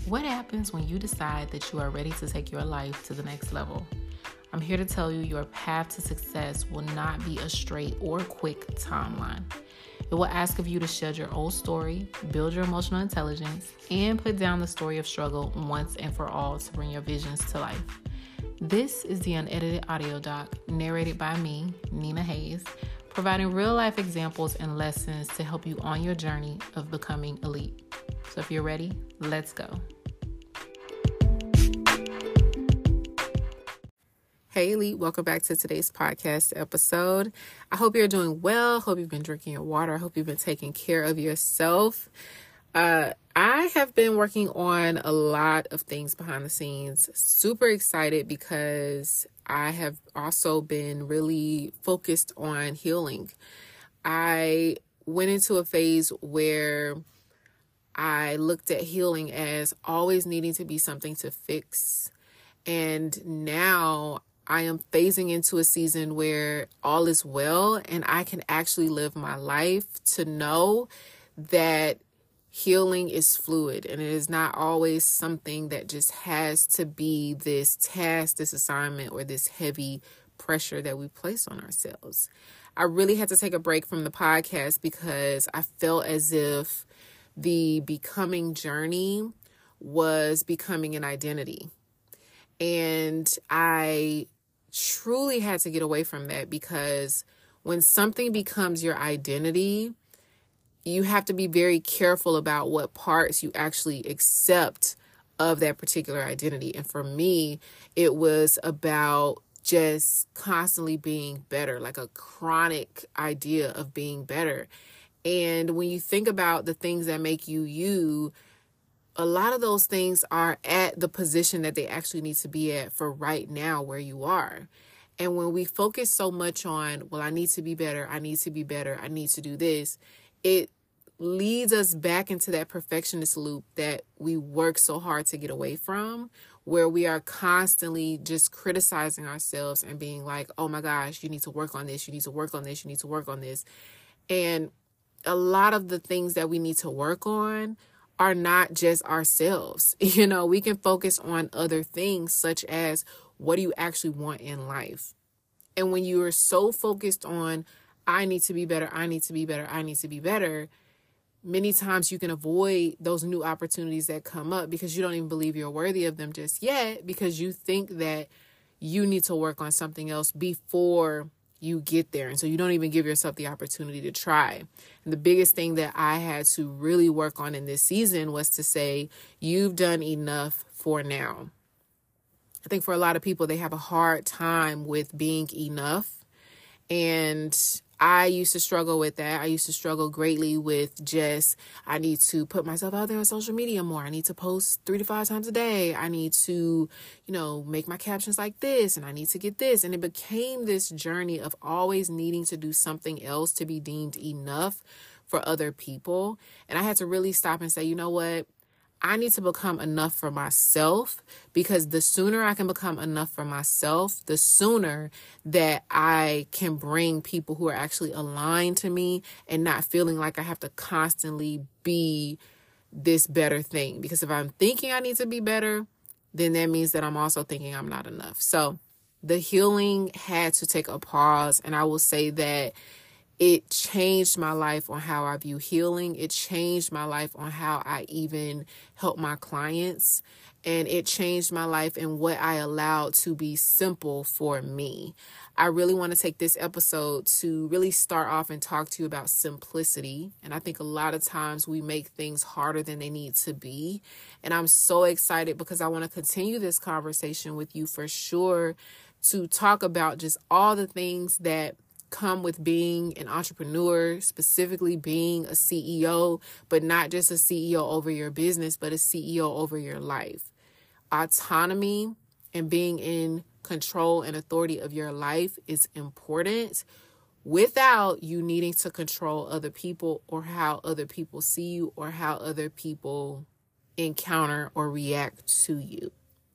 What happens when you decide that you are ready to take your life to the next level? I'm here to tell you your path to success will not be a straight or quick timeline. It will ask of you to shed your old story, build your emotional intelligence, and put down the story of struggle once and for all to bring your visions to life. This is the unedited audio doc narrated by me, Nina Hayes, providing real-life examples and lessons to help you on your journey of becoming elite. So if you're ready, let's go. Hey Elite, welcome back to today's podcast episode. I hope you're doing well. Hope you've been drinking your water. I hope you've been taking care of yourself. I have been working on a lot of things behind the scenes. Super excited because I have also been really focused on healing. I went into a phase where I looked at healing as always needing to be something to fix. And now I am phasing into a season where all is well and I can actually live my life to know that healing is fluid and it is not always something that just has to be this task, this assignment, or this heavy pressure that we place on ourselves. I really had to take a break from the podcast because I felt as if the becoming journey was becoming an identity. And I truly had to get away from that because when something becomes your identity, you have to be very careful about what parts you actually accept of that particular identity. And for me, it was about just constantly being better, like a chronic idea of being better. And when you think about the things that make you you, a lot of those things are at the position that they actually need to be at for right now where you are. And when we focus so much on, well, I need to be better, I need to be better, I need to do this, it leads us back into that perfectionist loop that we work so hard to get away from, where we are constantly just criticizing ourselves and being like, oh my gosh, you need to work on this, you need to work on this, you need to work on this. And a lot of the things that we need to work on are not just ourselves. You know, we can focus on other things such as what do you actually want in life? And when you are so focused on, I need to be better, I need to be better, I need to be better, many times you can avoid those new opportunities that come up because you don't even believe you're worthy of them just yet because you think that you need to work on something else before you get there. And so you don't even give yourself the opportunity to try. And the biggest thing that I had to really work on in this season was to say, you've done enough for now. I think for a lot of people, they have a hard time with being enough. And I used to struggle with that. I used to struggle greatly with just, I need to put myself out there on social media more. I need to post 3 to 5 times a day. I need to, make my captions like this, and I need to get this. And it became this journey of always needing to do something else to be deemed enough for other people. And I had to really stop and say, you know what? I need to become enough for myself, because the sooner I can become enough for myself, the sooner that I can bring people who are actually aligned to me and not feeling like I have to constantly be this better thing. Because if I'm thinking I need to be better, then that means that I'm also thinking I'm not enough. So the healing had to take a pause. And I will say that it changed my life on how I view healing. It changed my life on how I even help my clients. And it changed my life in what I allowed to be simple for me. I really want to take this episode to really start off and talk to you about simplicity. And I think a lot of times we make things harder than they need to be. And I'm so excited because I want to continue this conversation with you for sure, to talk about just all the things that come with being an entrepreneur, specifically being a CEO, but not just a CEO over your business, but a CEO over your life. Autonomy and being in control and authority of your life is important without you needing to control other people or how other people see you or how other people encounter or react to you.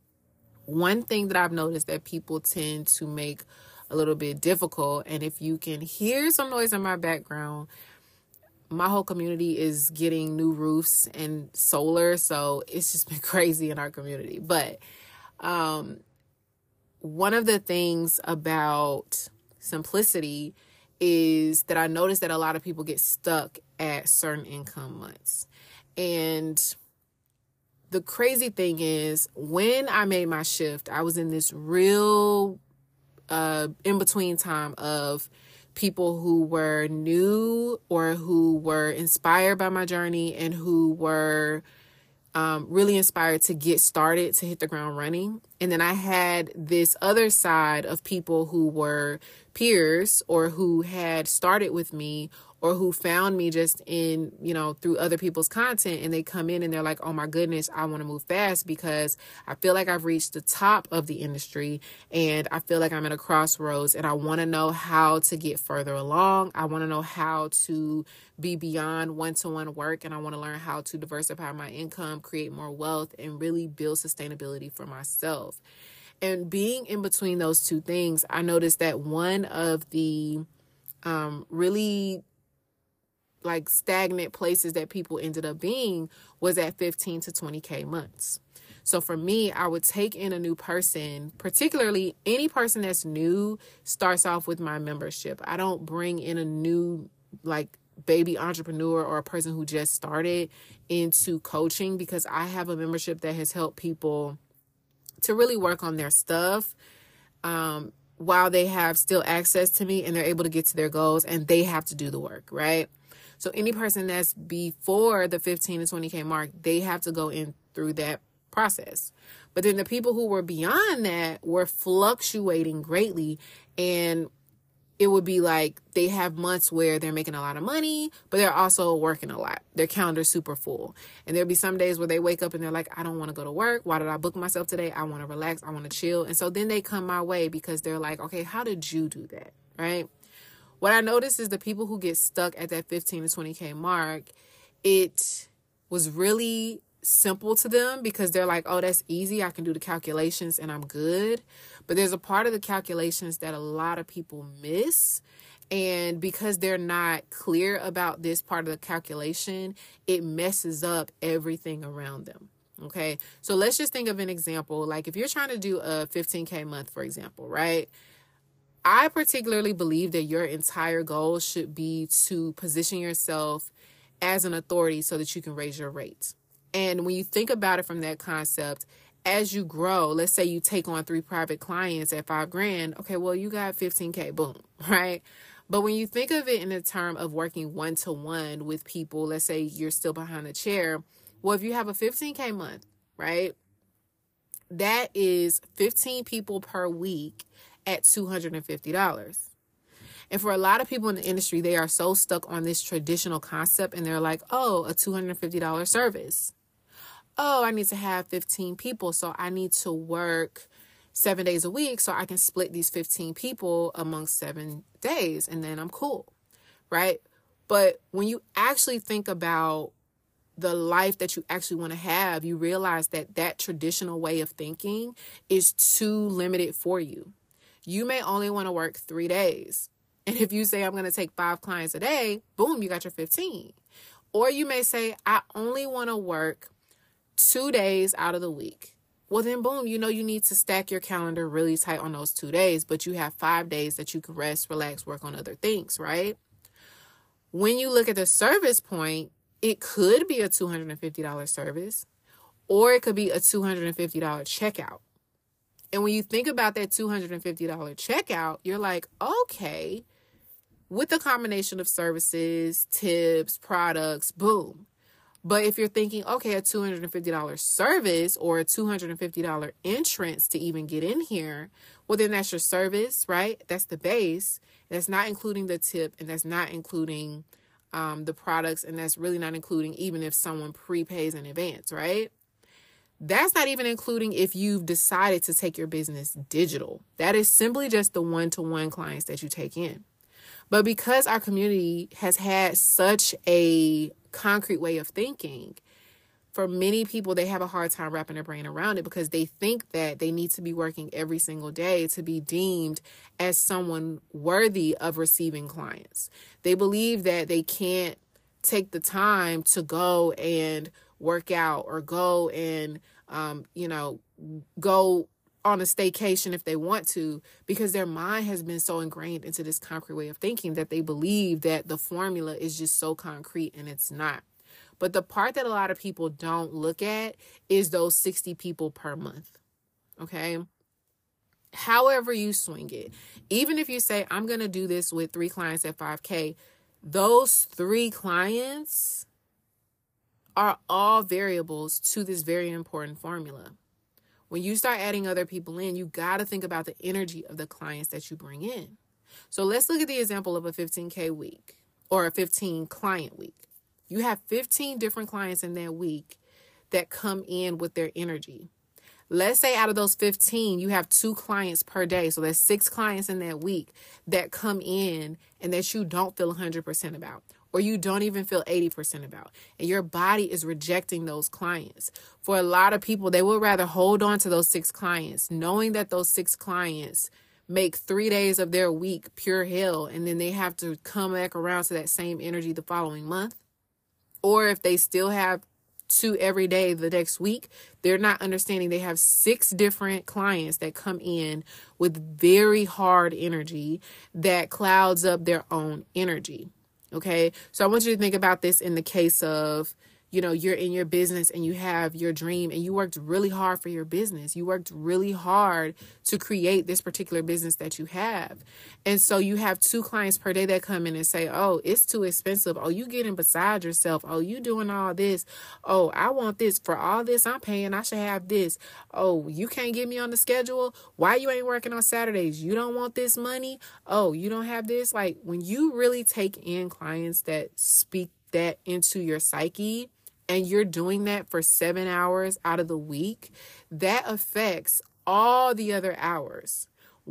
One thing that I've noticed that people tend to make a little bit difficult, and if you can hear some noise in my background, my whole community is getting new roofs and solar, so it's just been crazy in our community. But one of the things about simplicity is that I noticed that a lot of people get stuck at certain income months. And the crazy thing is, when I made my shift, I was in this real in-between time of people who were new or who were inspired by my journey and who were really inspired to get started, to hit the ground running. And then I had this other side of people who were peers or who had started with me or who found me just in, through other people's content, and they come in and they're like, oh my goodness, I want to move fast because I feel like I've reached the top of the industry and I feel like I'm at a crossroads and I want to know how to get further along. I want to know how to be beyond one-to-one work, and I want to learn how to diversify my income, create more wealth, and really build sustainability for myself. And being in between those two things, I noticed that one of the really stagnant places that people ended up being was at 15 to 20K months. So for me, I would take in a new person, particularly any person that's new starts off with my membership. I don't bring in a new baby entrepreneur or a person who just started into coaching, because I have a membership that has helped people to really work on their stuff while they have still access to me and they're able to get to their goals, and they have to do the work, right? So any person that's before the 15 to 20K mark, they have to go in through that process. But then the people who were beyond that were fluctuating greatly, and it would be like they have months where they're making a lot of money, but they're also working a lot. Their calendar's super full. And there'll be some days where they wake up and they're like, I don't want to go to work. Why did I book myself today? I want to relax. I want to chill. And so then they come my way because they're like, okay, how did you do that? Right? What I noticed is the people who get stuck at that 15 to 20K mark, it was really simple to them because they're like, oh, that's easy. I can do the calculations and I'm good. But there's a part of the calculations that a lot of people miss. And because they're not clear about this part of the calculation, it messes up everything around them. Okay. So let's just think of an example. Like if you're trying to do a 15K month, for example, right? I particularly believe that your entire goal should be to position yourself as an authority so that you can raise your rates. And when you think about it from that concept, as you grow, let's say you take on 3 private clients at $5,000. Okay, well, you got 15K, boom, right? But when you think of it in the term of working one-to-one with people, let's say you're still behind the chair. Well, if you have a 15K month, right, that is 15 people per week at $250. And for a lot of people in the industry, they are so stuck on this traditional concept and they're like, oh, a $250 service. Oh, I need to have 15 people, so I need to work 7 days a week so I can split these 15 people amongst 7 days and then I'm cool, right? But when you actually think about the life that you actually want to have, you realize that that traditional way of thinking is too limited for you. You may only want to work 3 days. And if you say, I'm going to take 5 clients a day, boom, you got your 15. Or you may say, I only want to work 2 days out of the week. Well, then boom, you need to stack your calendar really tight on those 2 days, but you have 5 days that you can rest, relax, work on other things, right? When you look at the service point, it could be a $250 service, or it could be a $250 checkout. And when you think about that $250 checkout, you're like, okay, with the combination of services, tips, products, boom. But if you're thinking, okay, a $250 service or a $250 entrance to even get in here, well, then that's your service, right? That's the base. That's not including the tip, and that's not including the products, and that's really not including even if someone prepays in advance, right? That's not even including if you've decided to take your business digital. That is simply just the one-to-one clients that you take in. But because our community has had such a concrete way of thinking, for many people, they have a hard time wrapping their brain around it because they think that they need to be working every single day to be deemed as someone worthy of receiving clients. They believe that they can't take the time to go and work out or go and, go on a staycation if they want to, because their mind has been so ingrained into this concrete way of thinking that they believe that the formula is just so concrete, and it's not. But the part that a lot of people don't look at is those 60 people per month. Okay. However you swing it, even if you say, I'm going to do this with 3 clients at 5K, those 3 clients are all variables to this very important formula. When you start adding other people in, you got to think about the energy of the clients that you bring in. So let's look at the example of a 15K week or a 15 client week. You have 15 different clients in that week that come in with their energy. Let's say out of those 15, you have 2 clients per day. So there's 6 clients in that week that come in and that you don't feel 100% about, or you don't even feel 80% about. And your body is rejecting those clients. For a lot of people, they would rather hold on to those 6 clients, knowing that those 6 clients make 3 days of their week pure hell, and then they have to come back around to that same energy the following month. Or if they still have 2 every day the next week, they're not understanding they have 6 different clients that come in with very hard energy that clouds up their own energy. Okay, so I want you to think about this in the case of, you're in your business and you have your dream and you worked really hard for your business. You worked really hard to create this particular business that you have. And so you have 2 clients per day that come in and say, oh, it's too expensive. Oh, you getting beside yourself. Oh, you doing all this. Oh, I want this. For all this I'm paying, I should have this. Oh, you can't get me on the schedule. Why you ain't working on Saturdays? You don't want this money. Oh, you don't have this. Like, when you really take in clients that speak that into your psyche, and you're doing that for 7 hours out of the week, that affects all the other hours.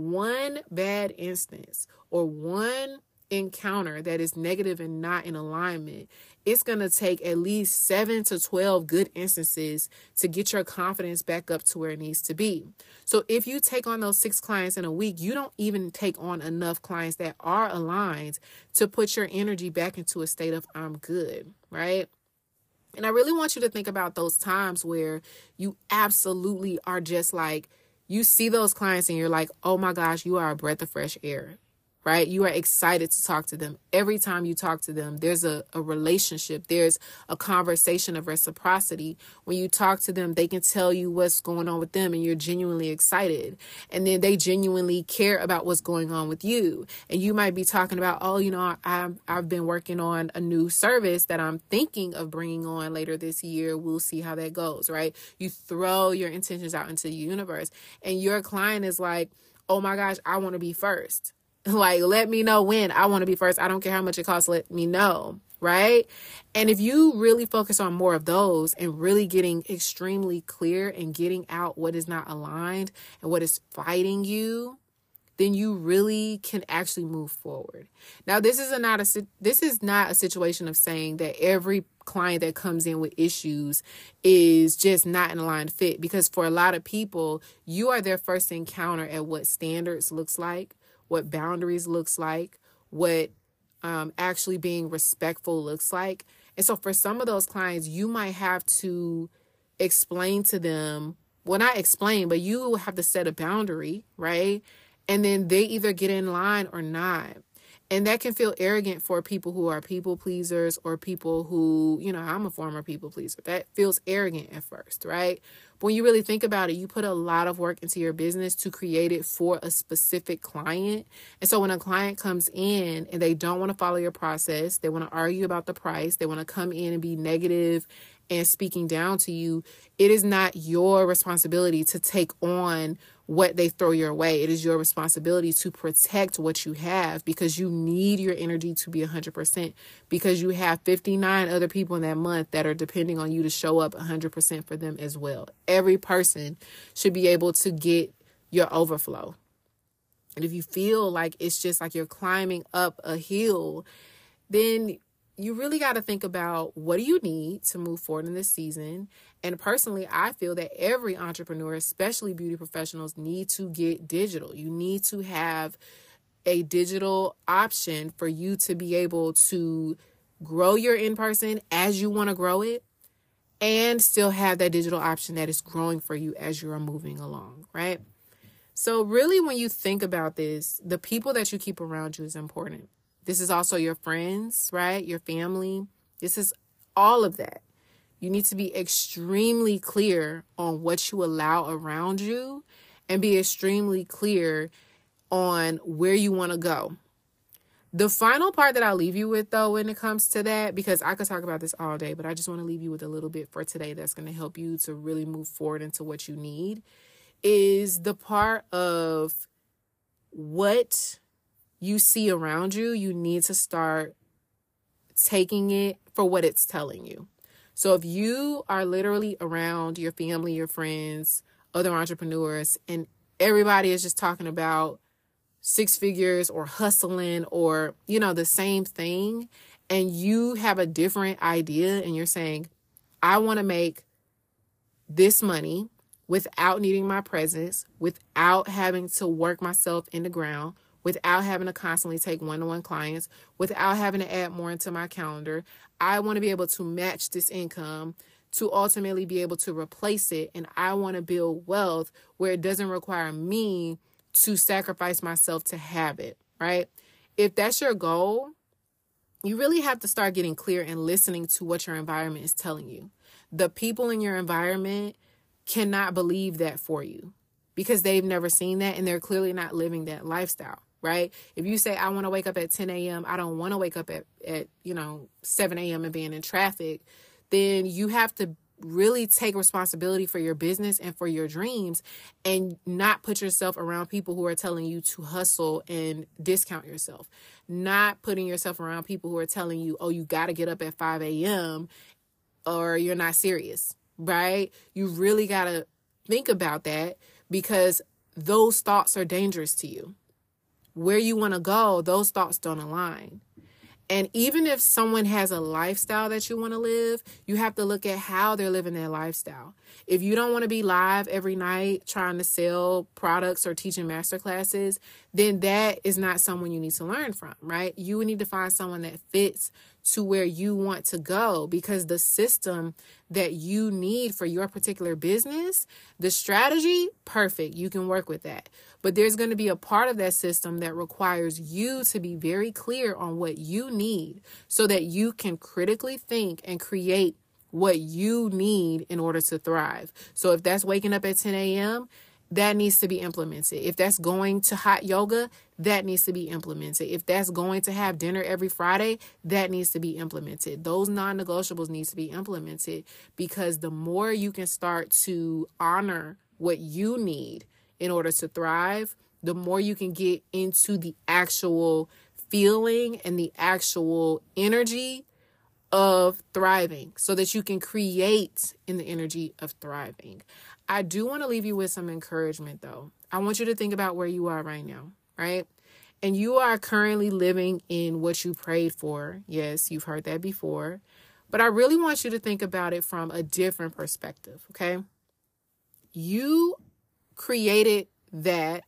One bad instance or one encounter that is negative and not in alignment, it's going to take at least 7 to 12 good instances to get your confidence back up to where it needs to be. So if you take on those 6 clients in a week, you don't even take on enough clients that are aligned to put your energy back into a state of I'm good, right? And I really want you to think about those times where you absolutely are just like, you see those clients and you're like, oh my gosh, you are a breath of fresh air, right? You are excited to talk to them. Every time you talk to them, there's a relationship. There's a conversation of reciprocity. When you talk to them, they can tell you what's going on with them and you're genuinely excited. And then they genuinely care about what's going on with you. And you might be talking about, oh, I've been working on a new service that I'm thinking of bringing on later this year. We'll see how that goes, right? You throw your intentions out into the universe and your client is like, oh my gosh, I want to be first. Like, let me know when. I want to be first. I don't care how much it costs. Let me know. Right. And if you really focus on more of those and really getting extremely clear and getting out what is not aligned and what is fighting you, then you really can actually move forward. Now, this is not a situation of saying that every client that comes in with issues is just not an aligned fit, because for a lot of people, you are their first encounter at what standards looks like, what boundaries looks like, what actually being respectful looks like. And so for some of those clients, you might have to explain to them, well, not explain, but you have to set a boundary, right? And then they either get in line or not. And that can feel arrogant for people who are people pleasers or people who, I'm a former people pleaser. That feels arrogant at first, right? But when you really think about it, you put a lot of work into your business to create it for a specific client. And so when a client comes in and they don't want to follow your process, they want to argue about the price, they want to come in and be negative and speaking down to you, it is not your responsibility to take on what they throw your way. It is your responsibility to protect what you have, because you need your energy to be 100%, because you have 59 other people in that month that are depending on you to show up 100% for them as well. Every person should be able to get your overflow. And if you feel like it's just like you're climbing up a hill, then you really got to think about, what do you need to move forward in this season? And personally, I feel that every entrepreneur, especially beauty professionals, need to get digital. You need to have a digital option for you to be able to grow your in-person as you want to grow it, and still have that digital option that is growing for you as you are moving along, right? So really, when you think about this, the people that you keep around you is important. This is also your friends, right? Your family. This is all of that. You need to be extremely clear on what you allow around you and be extremely clear on where you want to go. The final part that I'll leave you with, though, when it comes to that, because I could talk about this all day, but I just want to leave you with a little bit for today that's going to help you to really move forward into what you need, is the part of what you see around you. You need to start taking it for what it's telling you. So if you are literally around your family, your friends, other entrepreneurs, and everybody is just talking about six figures or hustling or, the same thing, and you have a different idea and you're saying, I want to make this money without needing my presence, without having to work myself in the ground, without having to constantly take one-on-one clients, without having to add more into my calendar. I want to be able to match this income to ultimately be able to replace it. And I want to build wealth where it doesn't require me to sacrifice myself to have it, right? If that's your goal, you really have to start getting clear and listening to what your environment is telling you. The people in your environment cannot believe that for you because they've never seen that and they're clearly not living that lifestyle, right? If you say, I want to wake up at 10 a.m., I don't want to wake up at 7 a.m. and being in traffic, then you have to really take responsibility for your business and for your dreams and not put yourself around people who are telling you to hustle and discount yourself. Not putting yourself around people who are telling you, oh, you got to get up at 5 a.m. or you're not serious, right? You really got to think about that because those thoughts are dangerous to you. Where you want to go, those thoughts don't align. And even if someone has a lifestyle that you want to live, you have to look at how they're living their lifestyle. If you don't want to be live every night trying to sell products or teaching masterclasses, then that is not someone you need to learn from, right? You need to find someone that fits to where you want to go because the system that you need for your particular business, the strategy, perfect. You can work with that. But there's going to be a part of that system that requires you to be very clear on what you need so that you can critically think and create what you need in order to thrive. So if that's waking up at 10 a.m., that needs to be implemented. If that's going to hot yoga, that needs to be implemented. If that's going to have dinner every Friday, that needs to be implemented. Those non-negotiables need to be implemented because the more you can start to honor what you need in order to thrive, the more you can get into the actual feeling and the actual energy of thriving so that you can create in the energy of thriving. I do want to leave you with some encouragement, though. I want you to think about where you are right now, right? And you are currently living in what you prayed for. Yes, you've heard that before. But I really want you to think about it from a different perspective, okay? You created that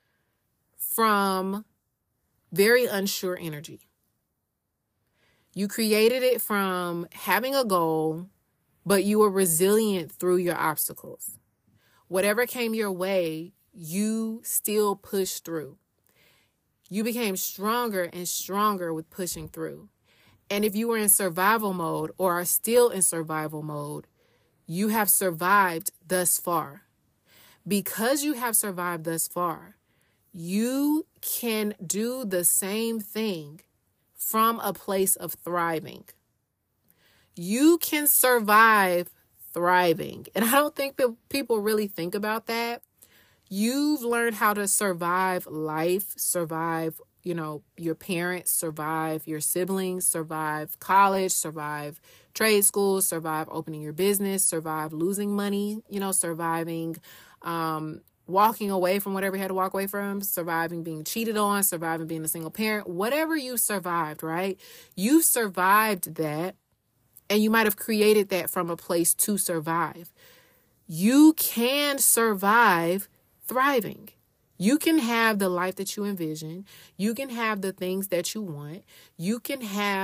from very unsure energy. You created it from having a goal, but you were resilient through your obstacles. Whatever came your way, you still pushed through. You became stronger and stronger with pushing through. And if you were in survival mode or are still in survival mode, you have survived thus far. Because you have survived thus far, you can do the same thing from a place of thriving. You can survive thriving. And I don't think that people really think about that. You've learned how to survive life, survive, your parents, survive your siblings, survive college, survive trade school, survive opening your business, survive losing money, surviving, walking away from whatever you had to walk away from, surviving being cheated on, surviving being a single parent, whatever you survived, right? You survived that. And you might have created that from a place to survive. You can survive thriving. You can have the life that you envision. You can have the things that you want. You can have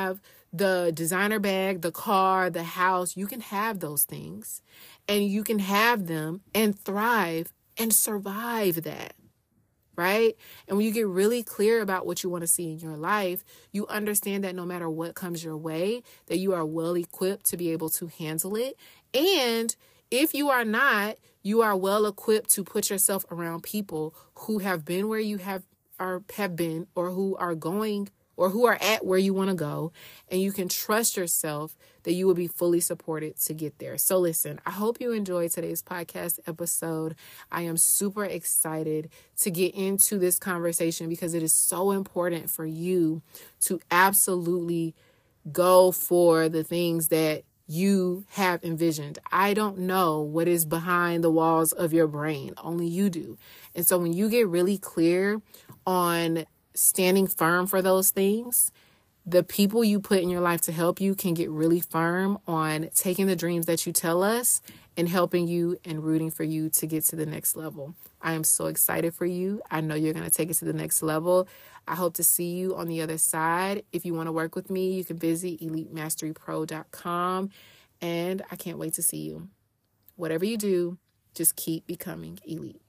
the designer bag, the car, the house. You can have those things and you can have them and thrive and survive that. Right? And when you get really clear about what you want to see in your life, you understand that no matter what comes your way, that you are well equipped to be able to handle it. And if you are not, you are well equipped to put yourself around people who have been where you have been, or who are going, or who are at where you want to go, and you can trust yourself that you will be fully supported to get there. So listen, I hope you enjoyed today's podcast episode. I am super excited to get into this conversation because it is so important for you to absolutely go for the things that you have envisioned. I don't know what is behind the walls of your brain. Only you do. And so when you get really clear on standing firm for those things, the people you put in your life to help you can get really firm on taking the dreams that you tell us and helping you and rooting for you to get to the next level. I am so excited for you. I know you're going to take it to the next level. I hope to see you on the other side. If you want to work with me, you can visit EliteMasteryPro.com, and I can't wait to see you. Whatever you do, just keep becoming elite.